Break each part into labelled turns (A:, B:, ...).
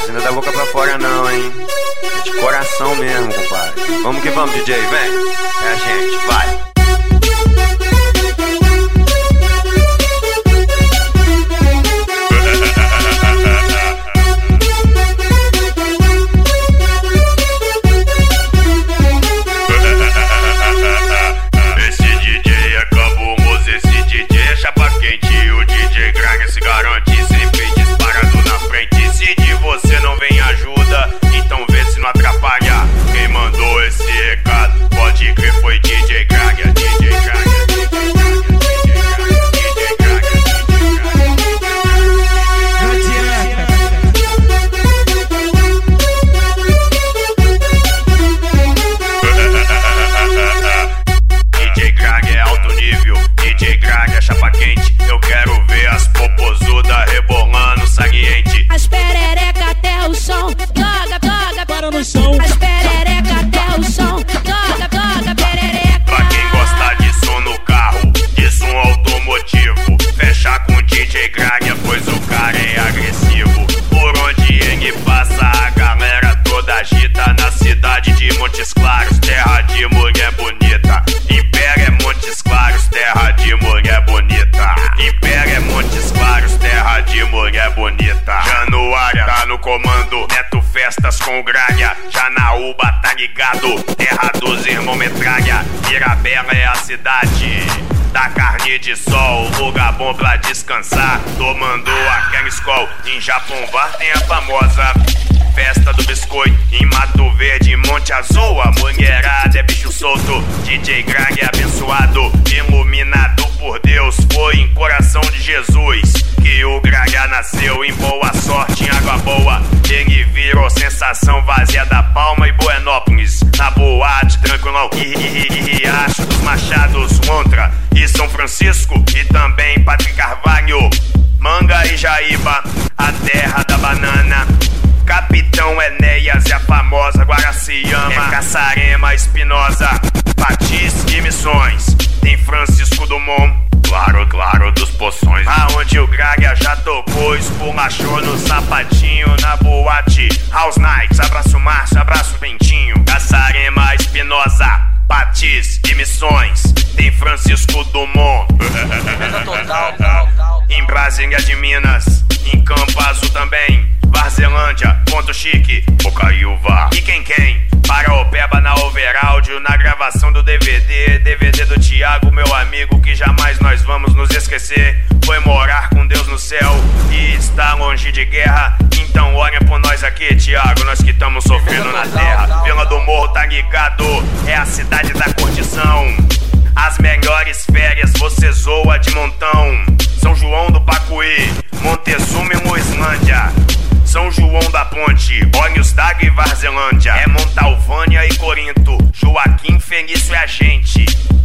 A: Isso não é da boca pra fora não, hein? É de coração mesmo, compadre. Vamos que vamos, DJ, vem. É a gente, vai.
B: Você não vem ajuda, então vê se não atrapalha. Quem mandou esse recado, pode crer, foi DJ Kraga, DJ Kraga, DJ Kraga, DJ Kraga é alto nível, DJ Kraga é chapa quente. Eu quero ver as popozudas rebolando saliente.
C: As perereca até o chão, joga, joga,
D: para no chão.
C: As perereca até o chão, joga, joga, perereca.
B: Pra quem gosta de som no carro, de som automotivo, fecha com DJ Kraga, pois o cara é agressivo. Por onde ele passa, a galera toda agita. Na cidade de Montes Claros, terra de mulher bonita. Império é Montes Claros, terra de mulher bonita. Império é Montes Claros, terra de mulher bonita. Januária tá no comando, Neto Festas com Gralha. Janaúba tá ligado, terra dos irmãos metralha. Mirabela é a cidade da carne de sol, lugar bom pra descansar, tomando aquela escola. Em Japombá tem a famosa festa do biscoito. Em Mato Verde, Monte Azul, a mulherada é bicho solto. DJ Kraga é abençoado, iluminado por Deus. Foi em coração de Jesus que o Kraga nasceu. Em boa sorte, em água boa, ele virou sensação. Vazia da Palma e Buenópolis, na boate, tranquilão. E Riacho dos Machados, Lontra e São Francisco. E também Patrick Carvalho, Manga e Jaíba, a terra da banana. Capitão Enéas e a famosa Guaraciama. É Caçarema, Espinosa, Patis e Missões. Tem Francisco Dumont, claro, claro, dos Poções. Aonde o Kraga já tocou, esculachou no sapatinho. Na boate, House Nights, abraço Márcio, abraço Bentinho. Caçarema, Espinosa, Patis e Missões. Tem Francisco Dumont. Em Brasília de Minas, em Campo Azul também. Varzelândia, Ponto Chique, Bocaiúva e quem? Paraopeba na Overáudio, na gravação do DVD do Thiago, meu amigo, que jamais nós vamos nos esquecer. Foi morar com Deus no céu e está longe de guerra. Então olha por nós aqui, Thiago, nós que estamos sofrendo na terra. Vila do Morro tá ligado, é a cidade da curtição. As melhores férias você zoa de montão. São João do Pacuí, Montezuma e Luislândia, São João da Ponte, Olhos d'Água e Varzelândia. É Montalvânia e Corinto, Joaquim Felício é a gente.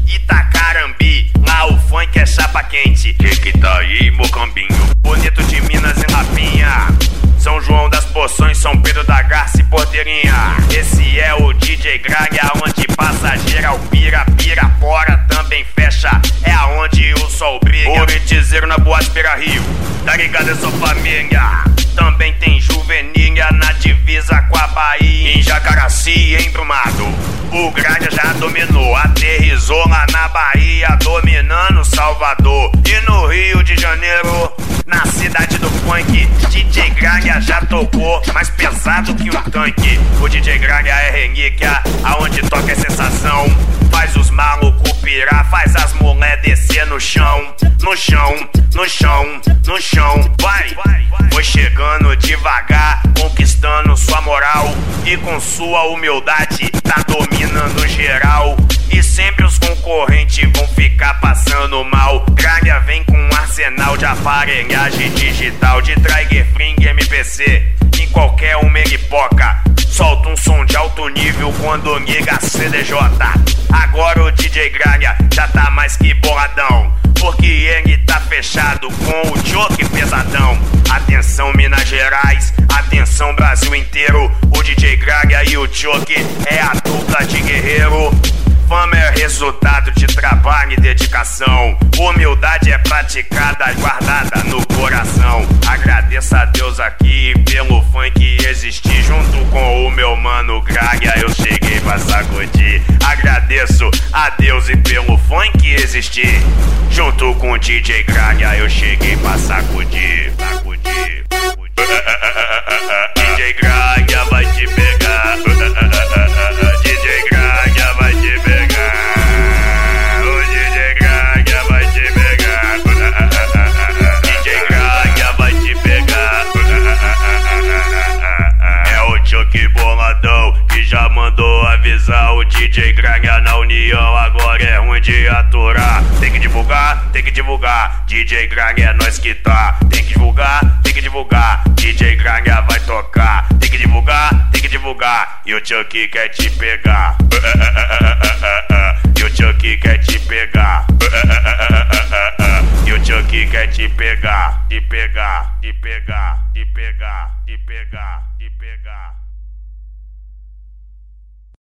B: Itacarambi, lá o funk é chapa quente. Jequitaí e Mocambinho, Bonito de Minas e Lapinha. São João das Poções, São Pedro da Garça e Porteirinha. Esse é o DJ Kraga, onde passa geral pira. Pirapora também fecha, é aonde o sol brilha. Oritizeiro na Boate Beira Rio, tá ligado, é sua família. Também tem Juvenília na divisa com a Bahia. Em Jacaraci, Embrumado, o Kraga já dominou. Aterrizou lá na Bahia, dominando Salvador. E no Rio de Janeiro, na cidade do funk, DJ Kraga já tocou, mais pesado que um tanque. O DJ Kraga é relíquia, aonde toca é sensação. Faz os malucos pirar, faz as mulher descer no chão. No chão, no chão, no chão. Vai, foi chegando devagar, conquistando sua moral. E com sua humildade, tá dominando geral. E sempre os concorrentes vão ficar passando mal. Kraga vem com um arsenal de aparelhagem digital. De Trigger Fling MPC, em qualquer uma ele poca. Solta um som de alto nível quando liga a CDJ. Agora o DJ Kraga já tá mais que boladão, porque ele tá fechado com o choque pesadão. Atenção Minas Gerais, atenção Brasil inteiro. O DJ Kraga e o choque é a dupla de guerreiro. Fama é resultado de trabalho e dedicação. Humildade é praticada, guardada no coração. Agradeço a Deus aqui pelo funk existir. Junto com o meu mano Gralha eu cheguei pra sacudir. Agradeço a Deus e pelo funk existir. Junto com o DJ Gralha eu cheguei pra sacudir. DJ Gralha vai te pegar. DJ Gralha vai te pegar. O DJ Gralha vai te pegar. DJ Gralha vai te pegar. É o Chuck boladão que já mandou avisar. O DJ Gralha na união agora é ruim de aturar. Tem que divulgar, DJ Gralha é nós que tá. Tem que divulgar, DJ Gralha vai tocar. Tem que divulgar, e o Chuck quer te pegar. E o Chuck quer te pegar. E o Chuck quer te pegar. Te pegar.